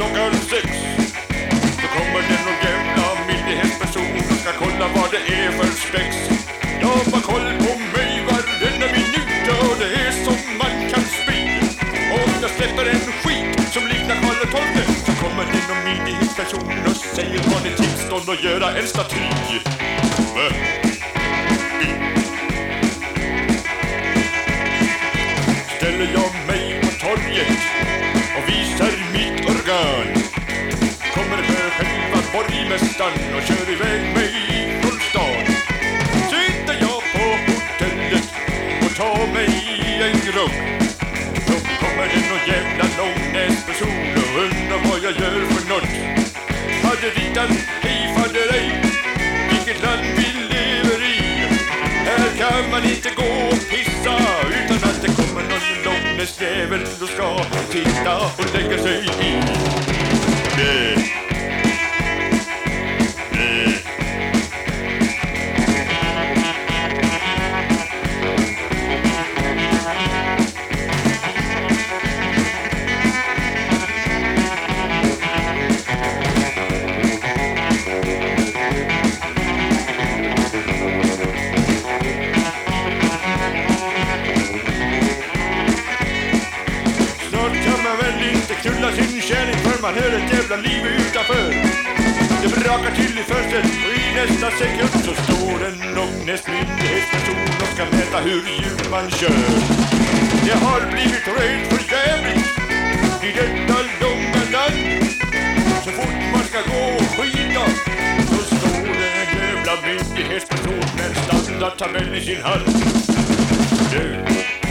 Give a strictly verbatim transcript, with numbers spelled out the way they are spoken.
klockan sex. Då kommer det någon jävla myndighetsperson och ska kolla vad det är för spex. Jag har koll på mig varenda minut och det är som man kan spy. Och jag släpper en skit som liknar Karl den tolfte. Så kommer det någon myndighetsperson och säger vad det är tillstånd att göra en staty. Va? Ställer jag mig på torget och visar mitt organ, kommer för själva borgmästaren och kör iväg mig från stan. Sitter jag på hotellet och tar mig en grogg, då kommer det någon jävla långnäsperson och undrar vad jag gör för något. Faderittan, hej faderej, vilket land vi lever i. Här kan man inte gå och pissa utan att det kommer någon långnäsjävel och ska titta och lägga sig i. Det. Knulla sin kärlek för man hör ett jävla liv utanför. Det brakar till i fönstret och i nästa sekund så står en långnäsmyndighetsperson och ska mäta hur djupt man kör. Det har blivit rent för jävligt i detta långa land. Så fort man ska gå och skita så står det en jävla myndighetsperson med en standardtabell i sin hand. Du.